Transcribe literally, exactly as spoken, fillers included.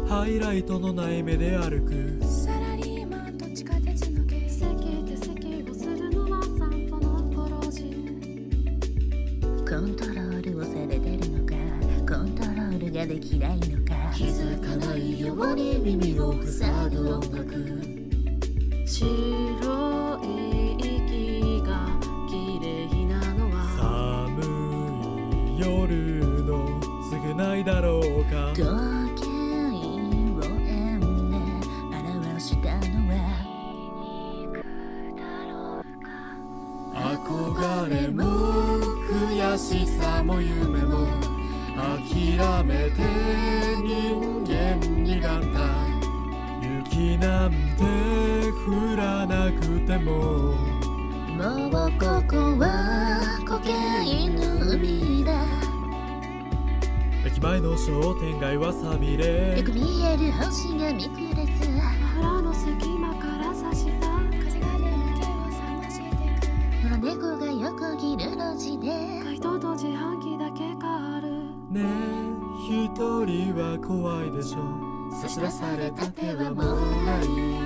ハイライトのない目で歩くサラリーマンと地下鉄のゲー席手席をするのは散歩のご老人。 コントロールをされてるのか、コントロールができないのか、気づかないように耳を塞ぐ音楽。 白い息が綺麗なのは寒い夜の償いだろうか。 時計を円で表したのは憧れも悔しさも夢も諦めて人間になった。雪なんて降らなくてももうここはコケインの海だ。 駅前の商店街はさびれよく見える星が見暮らす。 マフラーの隙間から差した風が眠気を覚ましてく。 野良猫が横切る路地で街灯と自販機だけがある。 ねえ一人は怖いでしょ。 差し出された手はもうない。